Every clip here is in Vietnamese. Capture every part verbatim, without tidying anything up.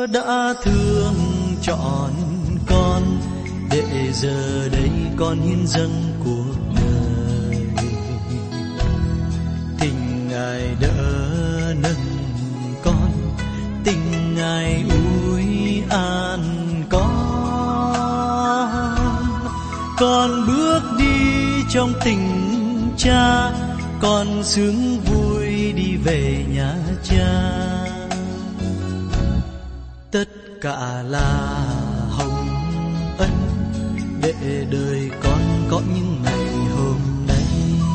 Chúa đã thương chọn con, để giờ đây con hiến dâng cuộc đời. Tình Ngài đỡ nâng con, tình Ngài ủi an con. Con bước đi trong tình Cha, con sướng vui đi về nhà Cha. Tất cả là hồng ân, để đời con có những ngày hôm nay.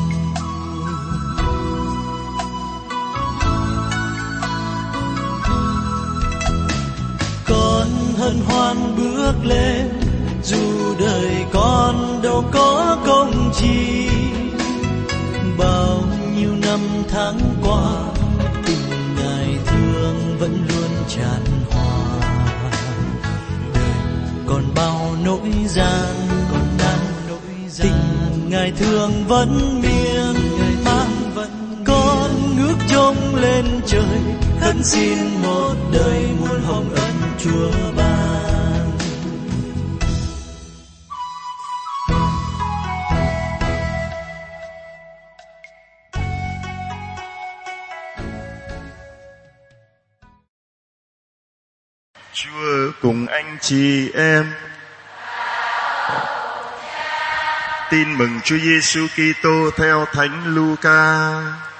Con hân hoan bước lên, dù đời con đâu có công chi. Bao nhiêu năm tháng qua, tình Ngài thương vẫn luôn tràn hòa. Đời còn bao nỗi gian, còn đang nỗi gian, tình Ngài thương vẫn miên man. Con ngước trông lên trời, khấn xin một đời muôn hồng ân Chúa ban. Chúa cùng anh chị em. Tin mừng Chúa Giêsu Kitô theo Thánh Luca.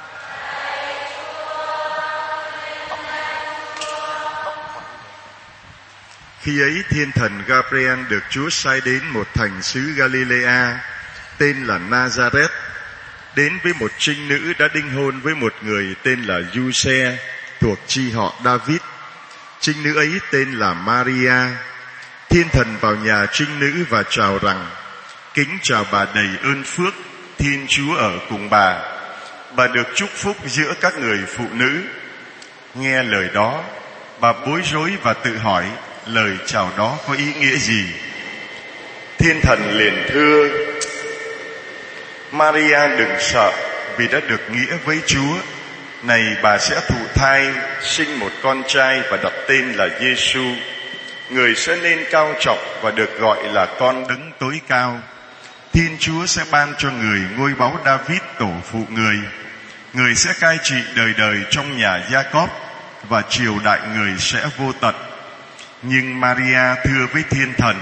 Khi ấy thiên thần Gabriel được Chúa sai đến một thành xứ Galilea tên là Nazareth, đến với một trinh nữ đã đính hôn với một người tên là Giuse thuộc chi họ David. Trinh nữ ấy tên là Maria. Thiên thần vào nhà trinh nữ và chào rằng: kính chào bà đầy ơn phước, Thiên Chúa ở cùng bà. Bà được chúc phúc giữa các người phụ nữ. Nghe lời đó, bà bối rối và tự hỏi lời chào đó có ý nghĩa gì. Thiên thần liền thưa: Maria đừng sợ, vì đã được nghĩa với Chúa. Này, bà sẽ thụ thai, sinh một con trai và đặt tên là Giêsu. Người sẽ nên cao trọng và được gọi là con Đấng Tối Cao. Thiên Chúa sẽ ban cho người ngôi báu David tổ phụ người. Người sẽ cai trị đời đời trong nhà Gia-cóp, và triều đại người sẽ vô tận. Nhưng Maria thưa với thiên thần: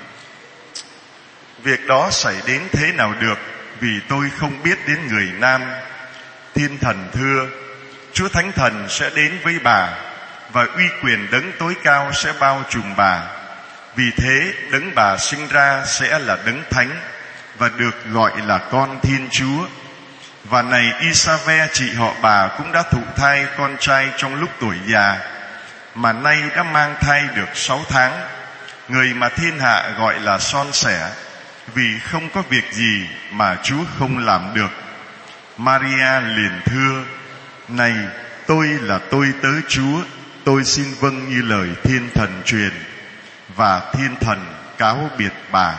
việc đó xảy đến thế nào được, vì tôi không biết đến người nam. Thiên thần thưa: Chúa Thánh Thần sẽ đến với bà, và uy quyền Đấng Tối Cao sẽ bao trùm bà. Vì thế Đấng bà sinh ra sẽ là Đấng Thánh, và được gọi là con Thiên Chúa. Và này, Isa-ve chị họ bà cũng đã thụ thai con trai trong lúc tuổi già, mà nay đã mang thai được sáu tháng. Người mà thiên hạ gọi là son sẻ, vì không có việc gì mà Chúa không làm được. Maria liền thưa: này, tôi là tôi tớ Chúa, tôi xin vâng như lời thiên thần truyền. Và thiên thần cáo biệt bà.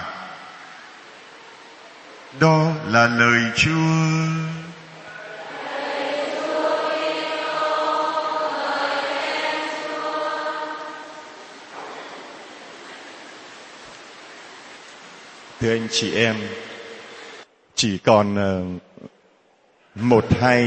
Đó là lời Chúa. Thưa anh chị em, chỉ còn một hai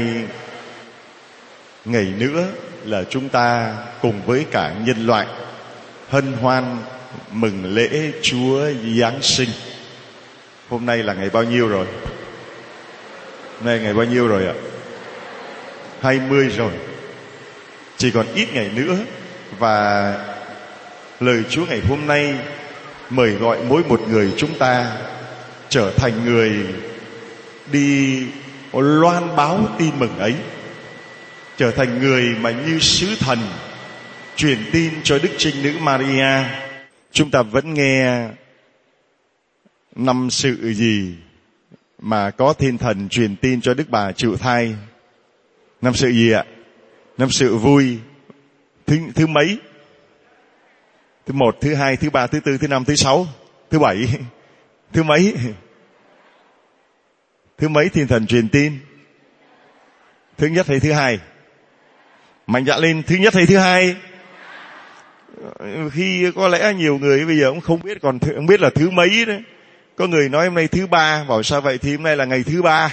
ngày nữa là chúng ta cùng với cả nhân loại hân hoan mừng lễ Chúa Giáng sinh. Hôm nay là ngày bao nhiêu rồi? Hôm nay ngày bao nhiêu rồi ạ? hai mươi rồi. Chỉ còn ít ngày nữa, và lời Chúa ngày hôm nay mời gọi mỗi một người chúng ta trở thành người đi loan báo tin mừng ấy, trở thành người mà như sứ thần truyền tin cho Đức Trinh Nữ Maria. Chúng ta vẫn nghe năm sự gì mà có thiên thần truyền tin cho Đức bà chịu thai? Năm sự gì ạ? Năm sự vui. Thứ, thứ mấy? Thứ một, thứ hai, thứ ba, thứ tư, thứ năm, thứ sáu, thứ bảy. Thứ mấy? Thứ mấy thiên thần truyền tin? Thứ nhất hay thứ hai? Mạnh dạn lên, thứ nhất hay thứ hai? Khi có lẽ nhiều người bây giờ cũng không biết, còn không biết là thứ mấy đấy. Có người nói hôm nay thứ ba, bảo sao vậy, thì hôm nay là ngày thứ ba.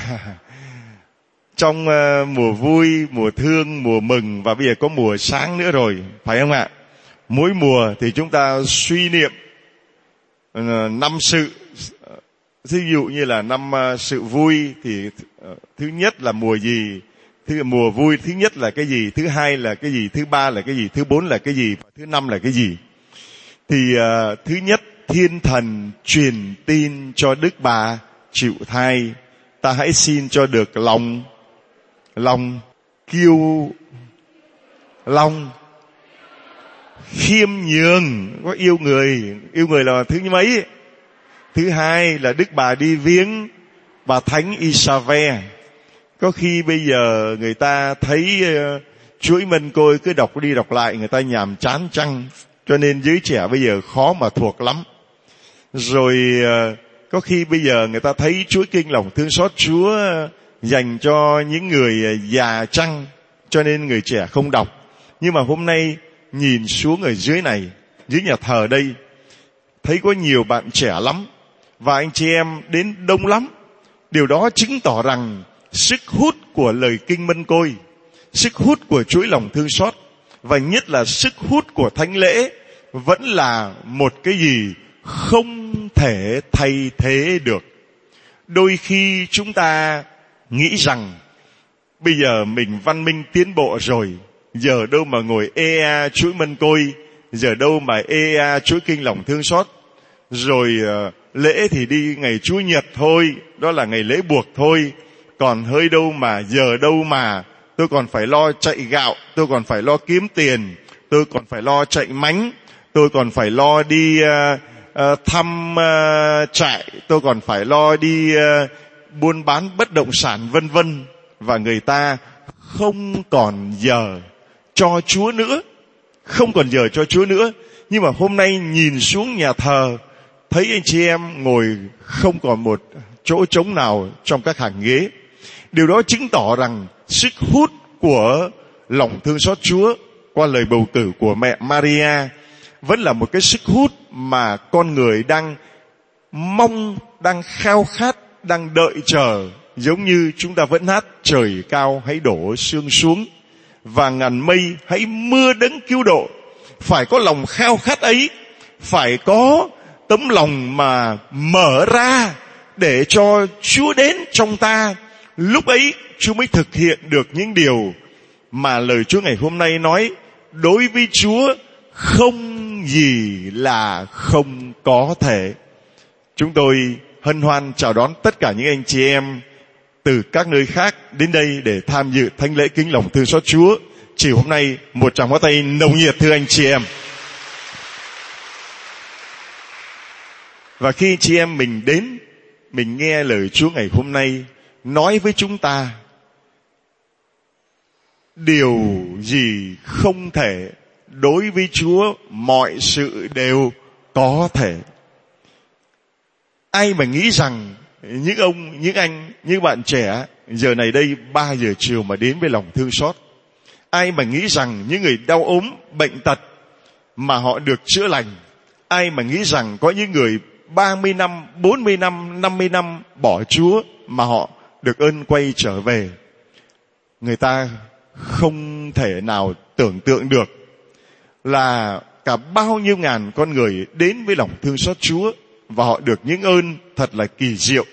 Trong uh, mùa vui, mùa thương, mùa mừng, và bây giờ có mùa sáng nữa rồi, phải không ạ? Mỗi mùa thì chúng ta suy niệm uh, năm sự. Ví dụ như là năm uh, sự vui thì uh, thứ nhất là mùa gì, thứ mùa vui thứ nhất là cái gì, thứ hai là cái gì, thứ ba là cái gì, thứ bốn là cái gì, và thứ năm là cái gì. Thì uh, thứ nhất, thiên thần truyền tin cho Đức Bà chịu thai, ta hãy xin cho được lòng lòng kiêu lòng khiêm nhường. Có yêu người, yêu người là thứ mấy. Thứ hai là Đức Bà đi viếng bà Thánh Isave. Có khi bây giờ người ta thấy uh, chuỗi mân côi cứ đọc đi đọc lại người ta nhàm chán chăng, cho nên giới trẻ bây giờ khó mà thuộc lắm. Rồi uh, có khi bây giờ người ta thấy chuỗi kinh lòng thương xót Chúa uh, dành cho những người uh, già chăng, cho nên người trẻ không đọc. Nhưng mà hôm nay nhìn xuống ở dưới này, dưới nhà thờ đây, thấy có nhiều bạn trẻ lắm, và anh chị em đến đông lắm. Điều đó chứng tỏ rằng sức hút của lời kinh mân côi, sức hút của chuỗi lòng thương xót, và nhất là sức hút của thánh lễ vẫn là một cái gì không thể thay thế được. Đôi khi chúng ta nghĩ rằng bây giờ mình văn minh tiến bộ rồi, giờ đâu mà ngồi ê a chuỗi mân côi, giờ đâu mà ê a chuỗi kinh lòng thương xót, rồi uh, lễ thì đi ngày Chúa Nhật thôi, đó là ngày lễ buộc thôi. Còn hơi đâu mà, giờ đâu mà, tôi còn phải lo chạy gạo, tôi còn phải lo kiếm tiền, tôi còn phải lo chạy mánh, tôi còn phải lo đi uh, uh, thăm uh, trại, tôi còn phải lo đi uh, buôn bán bất động sản vân vân. Và người ta không còn giờ cho Chúa nữa, không còn giờ cho Chúa nữa. Nhưng mà hôm nay nhìn xuống nhà thờ, thấy anh chị em ngồi không còn một chỗ trống nào trong các hàng ghế. Điều đó chứng tỏ rằng sức hút của lòng thương xót Chúa qua lời bầu cử của mẹ Maria vẫn là một cái sức hút mà con người đang mong, đang khao khát, đang đợi chờ. Giống như chúng ta vẫn hát trời cao hãy đổ sương xuống và ngàn mây hãy mưa đấng cứu độ. Phải có lòng khao khát ấy, phải có tấm lòng mà mở ra để cho Chúa đến trong ta. Lúc ấy Chúa mới thực hiện được những điều mà lời Chúa ngày hôm nay nói: đối với Chúa không gì là không có thể. Chúng tôi hân hoan chào đón tất cả những anh chị em từ các nơi khác đến đây để tham dự thánh lễ kính lòng thương xót Chúa. Chiều hôm nay một tràng pháo tay nồng nhiệt thưa anh chị em. Và khi chị em mình đến, mình nghe lời Chúa ngày hôm nay nói với chúng ta điều gì không thể, đối với Chúa mọi sự đều có thể. Ai mà nghĩ rằng những ông, những anh, những bạn trẻ giờ này đây ba giờ chiều mà đến với lòng thương xót, ai mà nghĩ rằng những người đau ốm, bệnh tật mà họ được chữa lành, ai mà nghĩ rằng có những người ba mươi năm, bốn mươi năm, năm mươi năm bỏ Chúa mà họ được ơn quay trở về. Người ta không thể nào tưởng tượng được là cả bao nhiêu ngàn con người đến với lòng thương xót Chúa và họ được những ơn thật là kỳ diệu.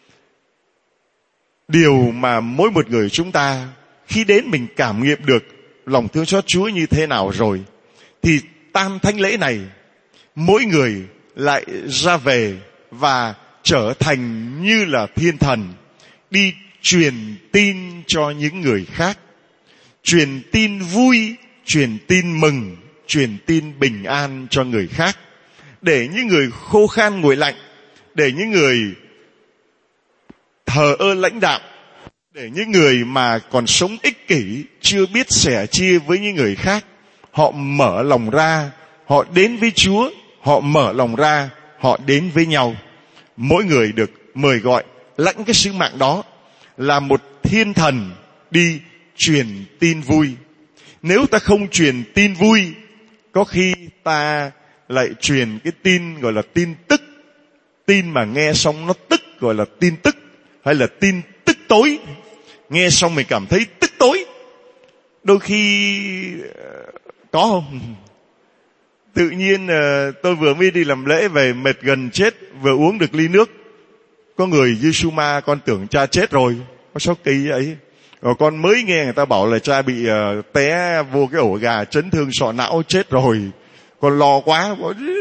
Điều mà mỗi một người chúng ta khi đến mình cảm nghiệm được lòng thương xót Chúa như thế nào rồi, thì tam thánh lễ này mỗi người lại ra về và trở thành như là thiên thần, đi truyền tin cho những người khác, truyền tin vui, truyền tin mừng, truyền tin bình an cho người khác, để những người khô khan nguội lạnh, để những người thờ ơ lãnh đạm, để những người mà còn sống ích kỷ, chưa biết sẻ chia với những người khác, họ mở lòng ra, họ đến với Chúa, họ mở lòng ra, họ đến với nhau. Mỗi người được mời gọi lãnh cái sứ mạng đó là một thiên thần đi truyền tin vui. Nếu ta không truyền tin vui, có khi ta lại truyền cái tin gọi là tin tức, tin mà nghe xong nó tức gọi là tin tức, hay là tin tức tối, nghe xong mình cảm thấy tức tối. Đôi khi có không? Tự nhiên tôi vừa mới đi làm lễ về mệt gần chết, vừa uống được ly nước, có người Giê-xu ma con tưởng cha chết rồi. Có sao kỳ vậy? Rồi con mới nghe người ta bảo là cha bị uh, té vô cái ổ gà, chấn thương sọ não chết rồi. Con lo quá,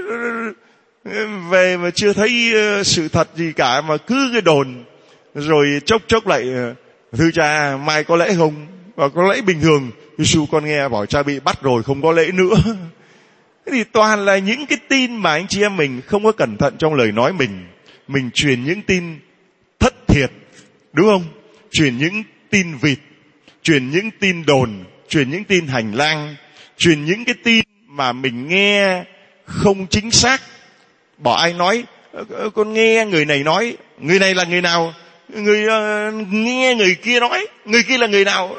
về mà chưa thấy uh, sự thật gì cả mà cứ cái đồn. Rồi chốc chốc lại uh, thưa cha mai có lễ không? Và có lễ bình thường. Giê-xu con nghe bảo cha bị bắt rồi, không có lễ nữa. Thế thì toàn là những cái tin mà anh chị em mình không có cẩn thận trong lời nói mình. Mình truyền những tin thất thiệt, đúng không? Truyền những tin vịt, truyền những tin đồn, truyền những tin hành lang, truyền những cái tin mà mình nghe không chính xác. Bảo ai nói, con nghe người này nói, người này là người nào? Người uh, nghe người kia nói, người kia là người nào?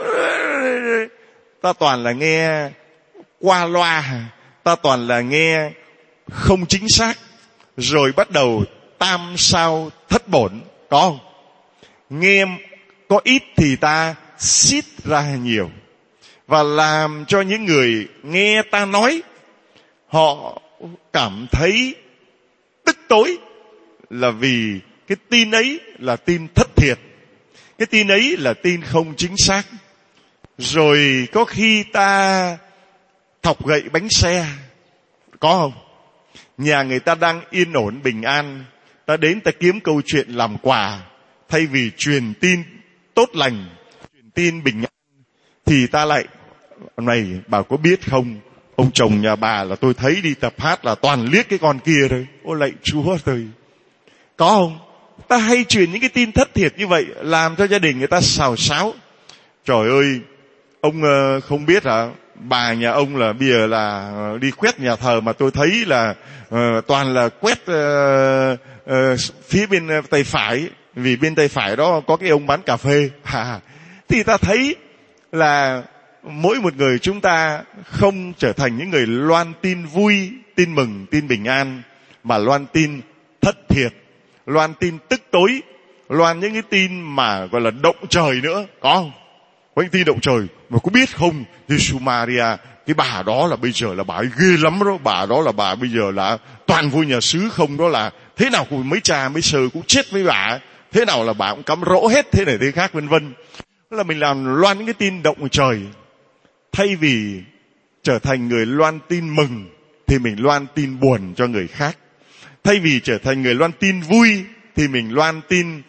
Ta toàn là nghe qua loa, ta toàn là nghe không chính xác. Rồi bắt đầu tam sao thất bổn, có không? Nghe có ít thì ta xít ra nhiều, và làm cho những người nghe ta nói họ cảm thấy tức tối, là vì cái tin ấy là tin thất thiệt, cái tin ấy là tin không chính xác. Rồi có khi ta thọc gậy bánh xe, có không? Nhà người ta đang yên ổn bình an, ta đến ta kiếm câu chuyện làm quà, thay vì truyền tin tốt lành, truyền tin bình an, thì ta lại này, bà có biết không, ông chồng nhà bà là tôi thấy đi tập hát là toàn liếc cái con kia thôi. Ôi lạy Chúa thôi. Có không? Ta hay truyền những cái tin thất thiệt như vậy, làm cho gia đình người ta xào xáo. Trời ơi, ông không biết hả? Bà nhà ông là bây giờ là đi quét nhà thờ mà tôi thấy là uh, toàn là quét uh, uh, phía bên tay phải, vì bên tay phải đó có cái ông bán cà phê. À, thì ta thấy là mỗi một người chúng ta không trở thành những người loan tin vui, tin mừng, tin bình an, mà loan tin thất thiệt, loan tin tức tối, loan những cái tin mà gọi là động trời nữa. Có không? Có những tin động trời mà có biết không, Giê-xu Maria, cái bà đó là bây giờ là bà ấy ghê lắm đó, bà đó là bà bây giờ là toàn vui nhà xứ không, đó là thế nào cũng mấy cha mấy sơ cũng chết với bà, thế nào là bà cũng cắm rỗ hết, thế này thế khác vân vân. Là mình làm loan những cái tin động trời, thay vì trở thành người loan tin mừng thì mình loan tin buồn cho người khác, thay vì trở thành người loan tin vui thì mình loan tin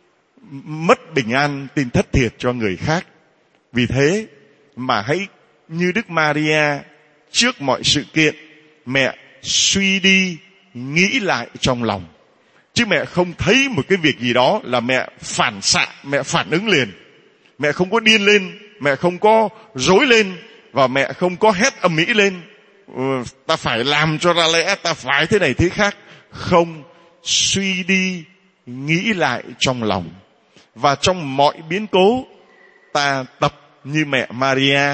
mất bình an, tin thất thiệt cho người khác. Vì thế mà hãy như Đức Maria, trước mọi sự kiện mẹ suy đi nghĩ lại trong lòng, chứ mẹ không thấy một cái việc gì đó là mẹ phản xạ, mẹ phản ứng liền. Mẹ không có điên lên, mẹ không có rối lên, và mẹ không có hét ầm ĩ lên, ừ, ta phải làm cho ra lẽ, ta phải thế này thế khác. Không, suy đi nghĩ lại trong lòng. Và trong mọi biến cố, ta tập như mẹ Maria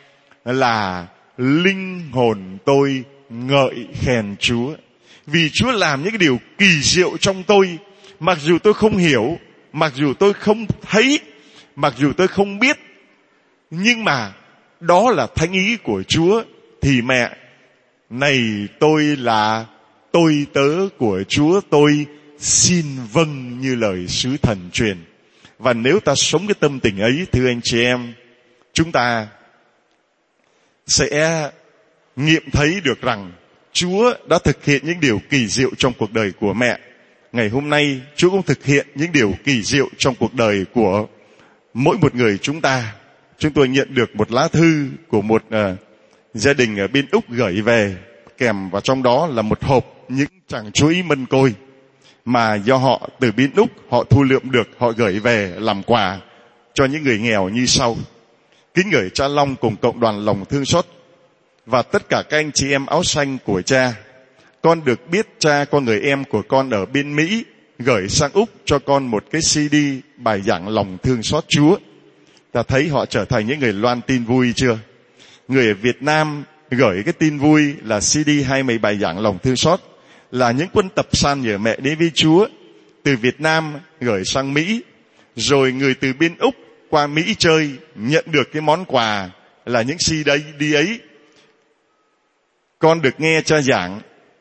là linh hồn tôi ngợi khen Chúa, vì Chúa làm những cái điều kỳ diệu trong tôi, mặc dù tôi không hiểu, mặc dù tôi không thấy, mặc dù tôi không biết, nhưng mà đó là thánh ý của Chúa. Thì mẹ, này tôi là tôi tớ của Chúa, tôi xin vâng như lời sứ thần truyền. Và nếu ta sống cái tâm tình ấy, thưa anh chị em, chúng ta sẽ nghiệm thấy được rằng Chúa đã thực hiện những điều kỳ diệu trong cuộc đời của mẹ. Ngày hôm nay, Chúa cũng thực hiện những điều kỳ diệu trong cuộc đời của mỗi một người chúng ta. Chúng tôi nhận được một lá thư của một uh, gia đình ở bên Úc gửi về, kèm vào trong đó là một hộp những chàng chuối mân côi mà do họ từ bên Úc họ thu lượm được, họ gửi về làm quà cho những người nghèo như sau. Kính gửi cha Long cùng cộng đoàn lòng thương xót và tất cả các anh chị em áo xanh của cha. Con được biết cha có người em của con ở bên Mỹ gửi sang Úc cho con một cái xê đê bài giảng lòng thương xót Chúa. Ta thấy họ trở thành những người loan tin vui chưa? Người ở Việt Nam gửi cái tin vui là xê đê hai mươi bài giảng lòng thương xót, là những cuốn tập san nhờ mẹ đến với Chúa từ Việt Nam gửi sang Mỹ, rồi người từ bên Úc qua Mỹ chơi nhận được cái món quà là những xê đê ấy. Con được nghe cha giảng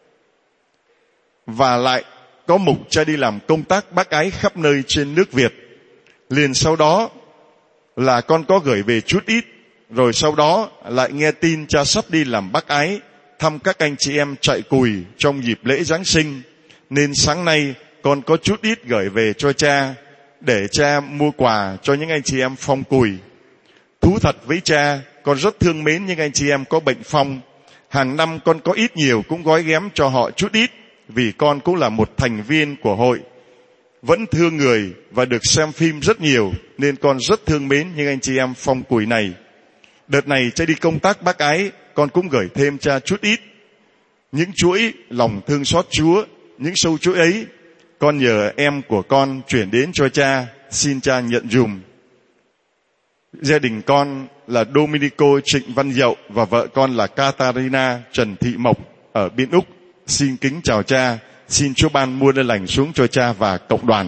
và lại có mục cha đi làm công tác bác ái khắp nơi trên nước Việt. Liền sau đó là con có gửi về chút ít, rồi sau đó lại nghe tin cha sắp đi làm bác ái thăm các anh chị em chạy cùi trong dịp lễ Giáng sinh, nên sáng nay con có chút ít gửi về cho cha để cha mua quà cho những anh chị em phong cùi. Thú thật với cha, con rất thương mến những anh chị em có bệnh phong. Hàng năm con có ít nhiều cũng gói ghém cho họ chút ít, vì con cũng là một thành viên của hội, vẫn thương người và được xem phim rất nhiều, nên con rất thương mến những anh chị em phong cùi này. Đợt này cha đi công tác bác ái, con cũng gửi thêm cha chút ít. Những chuỗi lòng thương xót Chúa, những sâu chuỗi ấy, con nhờ em của con chuyển đến cho cha, xin cha nhận dùm. Gia đình con là Dominico Trịnh Văn Dậu và vợ con là Katarina Trần Thị Mộc ở bên Úc. Xin kính chào cha, xin Chúa ban muôn ơn lành xuống cho cha và cộng đoàn.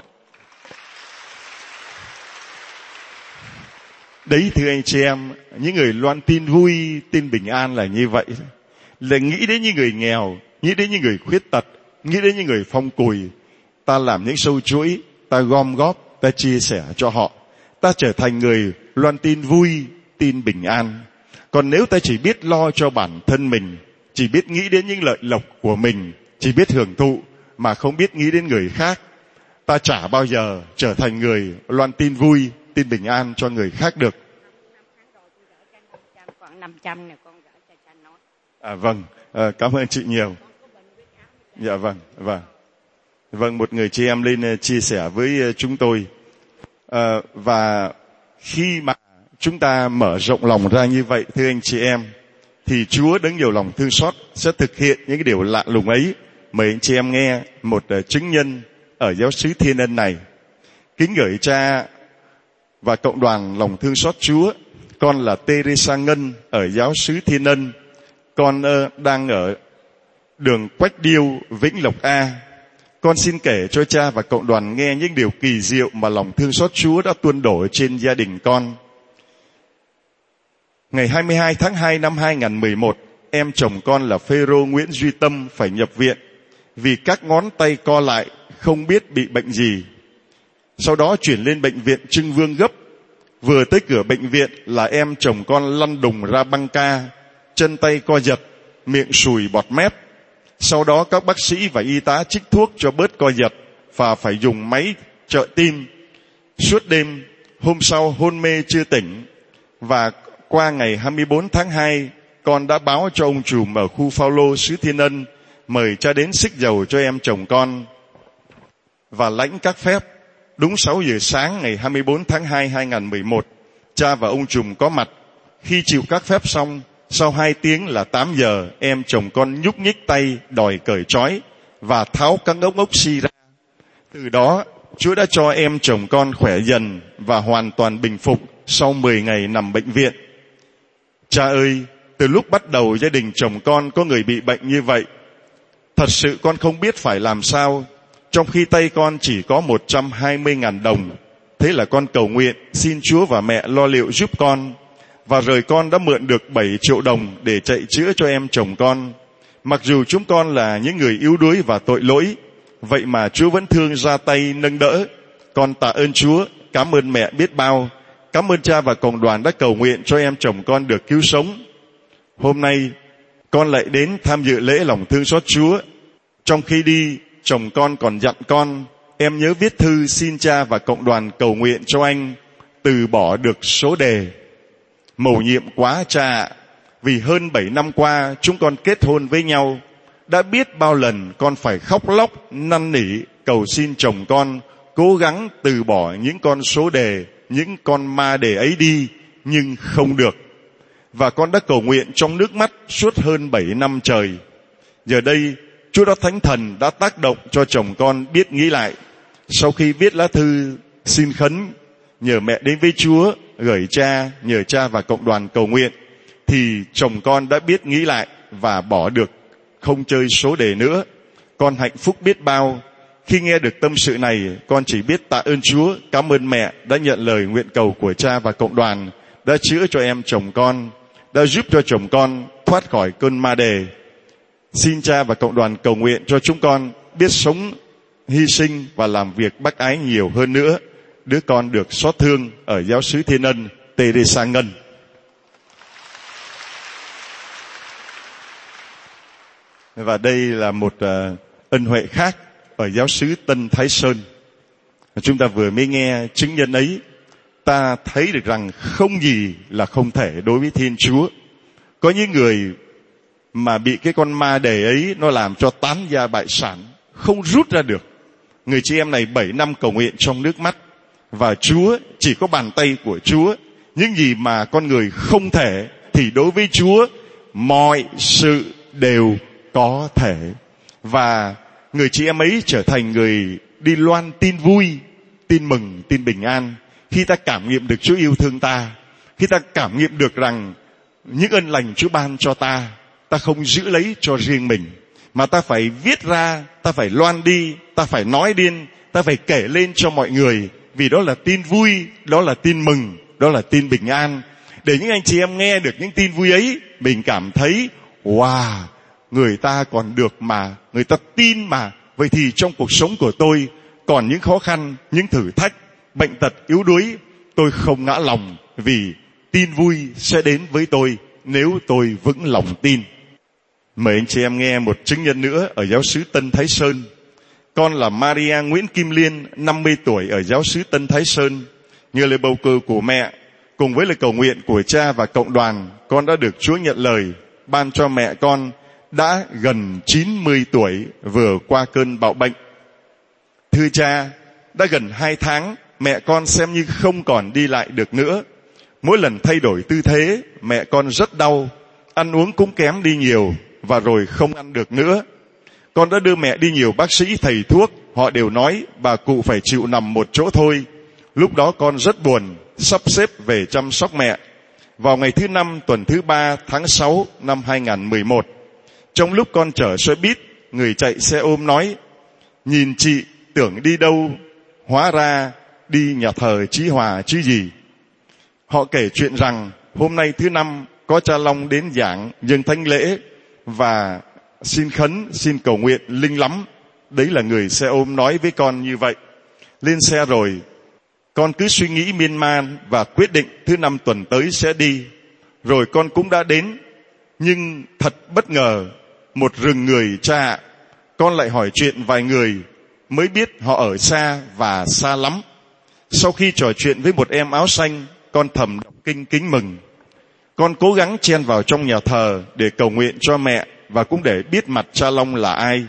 Đấy thưa anh chị em, những người loan tin vui, tin bình an là như vậy. Là nghĩ đến những người nghèo, nghĩ đến những người khuyết tật, nghĩ đến những người phong cùi. Ta làm những sâu chuỗi, ta gom góp, ta chia sẻ cho họ. Ta trở thành người loan tin vui, tin bình an. Còn nếu ta chỉ biết lo cho bản thân mình, chỉ biết nghĩ đến những lợi lộc của mình, chỉ biết hưởng thụ mà không biết nghĩ đến người khác, ta chả bao giờ trở thành người loan tin vui, tin bình an cho người khác được. Khoảng năm trăm này con gửi cho cha nói. À vâng, à, cảm ơn chị nhiều. Dạ vâng, vâng. Vâng, một người chị em lên chia sẻ với chúng tôi. À, và khi mà chúng ta mở rộng lòng ra như vậy, thưa anh chị em, thì Chúa đấng nhiều lòng thương xót sẽ thực hiện những cái điều lạ lùng ấy. Mời anh chị em nghe một uh, chứng nhân ở giáo xứ Thiên Ân này. Kính gửi cha và cộng đoàn lòng thương xót Chúa. Con là Teresa Ngân ở giáo xứ Thiên Ân. Con uh, đang ở đường Quách Điêu, Vĩnh Lộc A. Con xin kể cho cha và cộng đoàn nghe những điều kỳ diệu mà lòng thương xót Chúa đã tuôn đổ trên gia đình con. Ngày hai mươi hai tháng hai năm hai nghìn không trăm mười một, em chồng con là Phêrô Nguyễn Duy Tâm phải nhập viện vì các ngón tay co lại, không biết bị bệnh gì. Sau đó chuyển lên bệnh viện Trưng Vương gấp. Vừa tới cửa bệnh viện là em chồng con lăn đùng ra băng ca, chân tay co giật, miệng sùi bọt mép. Sau đó các bác sĩ và y tá trích thuốc cho bớt co giật và phải dùng máy trợ tim. Suốt đêm, hôm sau hôn mê chưa tỉnh. Và qua ngày hai mươi bốn tháng hai, con đã báo cho ông trùm ở khu Phao-lô xứ Thiên Ân mời cha đến xức dầu cho em chồng con và lãnh các phép. Đúng sáu giờ sáng ngày hai mươi bốn tháng hai hai nghìn không trăm mười một, cha và ông trùm có mặt. Khi chịu các phép xong, sau hai tiếng là tám giờ, em chồng con nhúc nhích tay đòi cởi trói và tháo các ống ốc xi ra. Từ đó, Chúa đã cho em chồng con khỏe dần và hoàn toàn bình phục sau mười ngày nằm bệnh viện. Cha ơi, từ lúc bắt đầu gia đình chồng con có người bị bệnh như vậy, thật sự con không biết phải làm sao, trong khi tay con chỉ có một trăm hai mươi nghìn đồng. Thế là con cầu nguyện xin Chúa và mẹ lo liệu giúp con. Và rồi con đã mượn được bảy triệu đồng để chạy chữa cho em chồng con. Mặc dù chúng con là những người yếu đuối và tội lỗi, vậy mà Chúa vẫn thương ra tay nâng đỡ. Con tạ ơn Chúa, cảm ơn mẹ biết bao. Cảm ơn cha và cộng đoàn đã cầu nguyện cho em chồng con được cứu sống. Hôm nay, con lại đến tham dự lễ lòng thương xót Chúa. Trong khi đi, chồng con còn dặn con, em nhớ viết thư xin cha và cộng đoàn cầu nguyện cho anh từ bỏ được số đề. Mầu nhiệm quá cha ạ, vì hơn bảy năm qua chúng con kết hôn với nhau. Đã biết bao lần con phải khóc lóc, năn nỉ, cầu xin chồng con cố gắng từ bỏ những con số đề, những con ma đề ấy đi, nhưng không được. Và con đã cầu nguyện trong nước mắt suốt hơn bảy năm trời. Giờ đây, Chúa đã Thánh Thần đã tác động cho chồng con biết nghĩ lại. Sau khi viết lá thư xin khấn, nhờ mẹ đến với Chúa, gửi cha, nhờ cha và cộng đoàn cầu nguyện, thì chồng con đã biết nghĩ lại và bỏ được không chơi số đề nữa. Con hạnh phúc biết bao. Khi nghe được tâm sự này, con chỉ biết tạ ơn Chúa, cảm ơn mẹ đã nhận lời nguyện cầu của cha và cộng đoàn, đã chữa cho em chồng con, đã giúp cho chồng con thoát khỏi cơn ma đề. Xin cha và cộng đoàn cầu nguyện cho chúng con biết sống, hy sinh và làm việc bác ái nhiều hơn nữa. Đứa con được xót thương ở giáo xứ Thiên Ân, Teresa Ngân. Và đây là một uh, ân huệ khác ở giáo xứ Tân Thái Sơn. Chúng ta vừa mới nghe chứng nhân ấy, ta thấy được rằng không gì là không thể đối với Thiên Chúa. Có những người mà bị cái con ma đề ấy nó làm cho tán gia bại sản, không rút ra được. Người chị em này bảy năm cầu nguyện trong nước mắt, và Chúa chỉ có bàn tay của Chúa. Những gì mà con người không thể thì đối với Chúa mọi sự đều có thể. Và người chị em ấy trở thành người đi loan tin vui, tin mừng, tin bình an. Khi ta cảm nghiệm được Chúa yêu thương ta, khi ta cảm nghiệm được rằng những ân lành Chúa ban cho ta, ta không giữ lấy cho riêng mình, mà ta phải viết ra, ta phải loan đi, ta phải nói điên, ta phải kể lên cho mọi người. Vì đó là tin vui, đó là tin mừng, đó là tin bình an. Để những anh chị em nghe được những tin vui ấy, mình cảm thấy wow, người ta còn được mà, người ta tin mà. Vậy thì trong cuộc sống của tôi còn những khó khăn, những thử thách, bệnh tật, yếu đuối, tôi không ngã lòng, vì tin vui sẽ đến với tôi nếu tôi vững lòng tin. Mời anh chị em nghe một chứng nhân nữa ở giáo xứ Tân Thái Sơn. Con là Maria Nguyễn Kim Liên, năm mươi tuổi, ở giáo xứ Tân Thái Sơn. Nhờ lời bầu cử của mẹ, cùng với lời cầu nguyện của cha và cộng đoàn, con đã được Chúa nhận lời ban cho mẹ con đã gần chín mươi tuổi vừa qua cơn bạo bệnh. Thưa cha, đã gần hai tháng mẹ con xem như không còn đi lại được nữa. Mỗi lần thay đổi tư thế, mẹ con rất đau, ăn uống cũng kém đi nhiều, và rồi không ăn được nữa. Con đã đưa mẹ đi nhiều bác sĩ, thầy thuốc, họ đều nói bà cụ phải chịu nằm một chỗ thôi. Lúc đó con rất buồn, sắp xếp về chăm sóc mẹ. Vào ngày thứ năm tuần thứ ba tháng sáu năm hai nghìn không trăm mười một, trong lúc con chở xe buýt, người chạy xe ôm nói: nhìn chị tưởng đi đâu, hóa ra đi nhà thờ Chí Hòa chứ gì. Họ kể chuyện rằng hôm nay thứ năm có cha Long đến giảng dâng thánh lễ và xin khấn, xin cầu nguyện linh lắm. Đấy là người xe ôm nói với con như vậy. Lên xe rồi, con cứ suy nghĩ miên man và quyết định thứ năm tuần tới sẽ đi. Rồi con cũng đã đến, nhưng thật bất ngờ, một rừng người cha ạ. Con lại hỏi chuyện vài người mới biết họ ở xa và xa lắm. Sau khi trò chuyện với một em áo xanh, con thầm đọc kinh kính mừng. Con cố gắng chen vào trong nhà thờ để cầu nguyện cho mẹ và cũng để biết mặt cha Long là ai.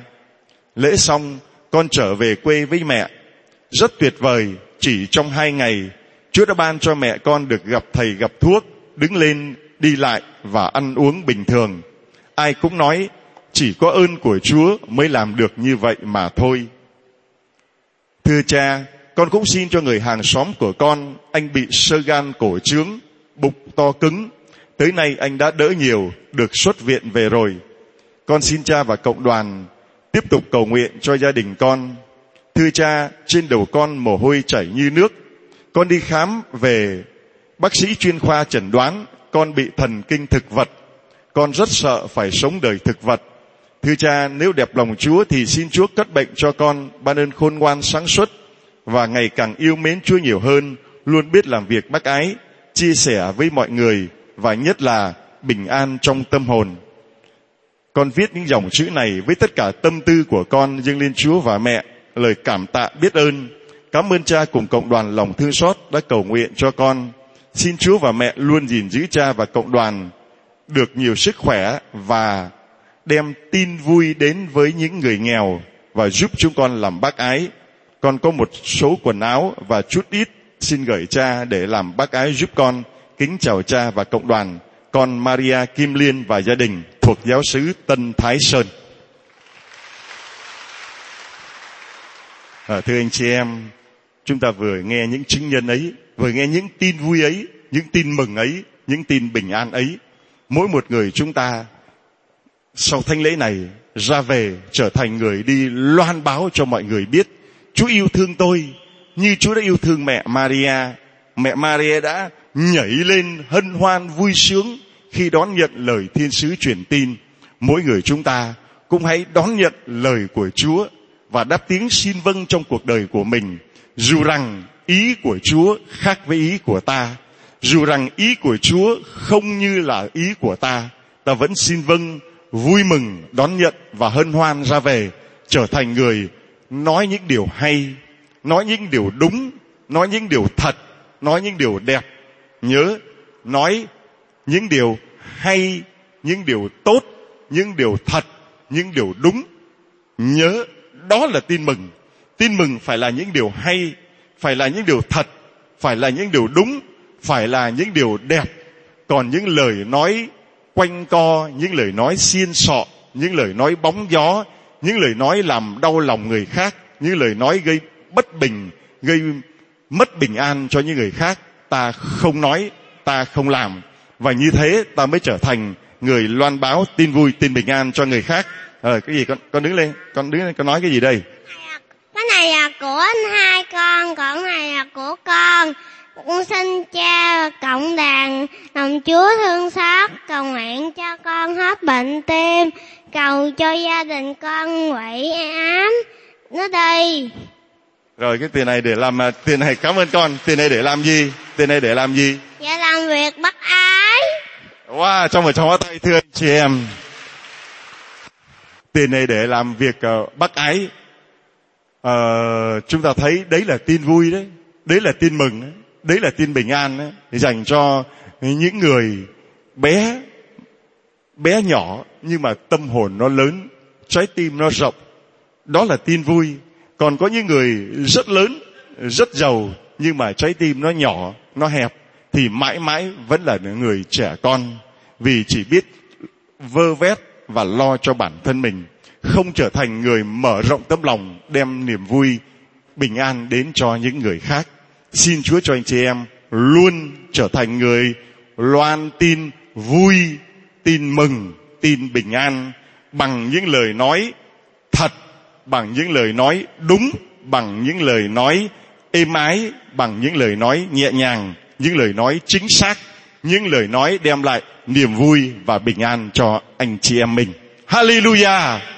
Lễ xong, con trở về quê với mẹ. Rất tuyệt vời, chỉ trong hai ngày, Chúa đã ban cho mẹ con được gặp thầy gặp thuốc, đứng lên, đi lại và ăn uống bình thường. Ai cũng nói chỉ có ơn của Chúa mới làm được như vậy mà thôi. Thưa cha, con cũng xin cho người hàng xóm của con, anh bị xơ gan cổ trướng, bụng to cứng. Tới nay anh đã đỡ nhiều, được xuất viện về rồi. Con xin cha và cộng đoàn tiếp tục cầu nguyện cho gia đình con. Thưa cha, trên đầu con mồ hôi chảy như nước. Con đi khám về, bác sĩ chuyên khoa chẩn đoán con bị thần kinh thực vật. Con rất sợ phải sống đời thực vật. Thưa cha, nếu đẹp lòng Chúa thì xin Chúa cất bệnh cho con, ban ơn khôn ngoan sáng suốt và ngày càng yêu mến Chúa nhiều hơn, luôn biết làm việc bác ái, chia sẻ với mọi người và nhất là bình an trong tâm hồn. Con viết những dòng chữ này với tất cả tâm tư của con dâng lên Chúa và mẹ, lời cảm tạ biết ơn. Cảm ơn cha cùng cộng đoàn lòng thương xót đã cầu nguyện cho con. Xin Chúa và mẹ luôn gìn giữ cha và cộng đoàn được nhiều sức khỏe và đem tin vui đến với những người nghèo và giúp chúng con làm bác ái. Con có một số quần áo và chút ít xin gửi cha để làm bác ái giúp con. Kính chào cha và cộng đoàn. Con Maria Kim Liên và gia đình thuộc giáo xứ Tân Thái Sơn. À, thưa anh chị em, chúng ta vừa nghe những chứng nhân ấy, vừa nghe những tin vui ấy, những tin mừng ấy, những tin bình an ấy. mỗi một người chúng ta sau thánh lễ này ra về trở thành người đi loan báo cho mọi người biết Chúa yêu thương tôi như Chúa đã yêu thương mẹ Maria. Mẹ Maria đã nhảy lên hân hoan vui sướng khi đón nhận lời thiên sứ truyền tin. Mỗi người chúng ta cũng hãy đón nhận lời của Chúa và đáp tiếng xin vâng trong cuộc đời của mình. Dù rằng ý của Chúa khác với ý của ta, dù rằng ý của Chúa không như là ý của ta, ta vẫn xin vâng, vui mừng đón nhận và hân hoan ra về, trở thành người nói những điều hay, nói những điều đúng, nói những điều thật, nói những điều đẹp. Nhớ, nói những điều hay, những điều tốt, những điều thật, những điều đúng. Nhớ, đó là tin mừng. Tin mừng phải là những điều hay, phải là những điều thật, phải là những điều đúng, phải là những điều đẹp. Còn những lời nói quanh co, những lời nói xiên xọ, những lời nói bóng gió, những lời nói làm đau lòng người khác, những lời nói gây bất bình, gây mất bình an cho những người khác, ta không nói, ta không làm. Và như thế ta mới trở thành người loan báo tin vui, tin bình an cho người khác. Ờ, cái gì con con đứng lên, con đứng lên, con nói cái gì đây? Cái này là của hai con, còn cái này là của con. Con xin cha cộng đoàn lòng Chúa thương xót, cầu nguyện cho con hết bệnh tim, cầu cho gia đình con quậy ám. Nó đi. Rồi cái tiền này để làm, tiền này cảm ơn con. Tiền này để làm gì? Tiền này để làm gì? Dạ làm việc bác ái. Wow, trong một trong hóa tay thưa anh chị em. Tiền này để làm việc uh, bác ái. Uh, chúng ta thấy đấy là tin vui đấy, đấy là tin mừng đấy, đấy là tin bình an đấy, dành cho những người bé bé nhỏ nhưng mà tâm hồn nó lớn, trái tim nó rộng. Đó là tin vui. Còn có những người rất lớn, rất giàu nhưng mà trái tim nó nhỏ, nó hẹp thì mãi mãi vẫn là người trẻ con, vì chỉ biết vơ vét và lo cho bản thân mình, không trở thành người mở rộng tấm lòng, đem niềm vui, bình an đến cho những người khác. Xin Chúa cho anh chị em luôn trở thành người loan tin vui, tin mừng, tin bình an bằng những lời nói thật, bằng những lời nói đúng, bằng những lời nói êm ái, bằng những lời nói nhẹ nhàng, những lời nói chính xác, những lời nói đem lại niềm vui và bình an cho anh chị em mình. Hallelujah!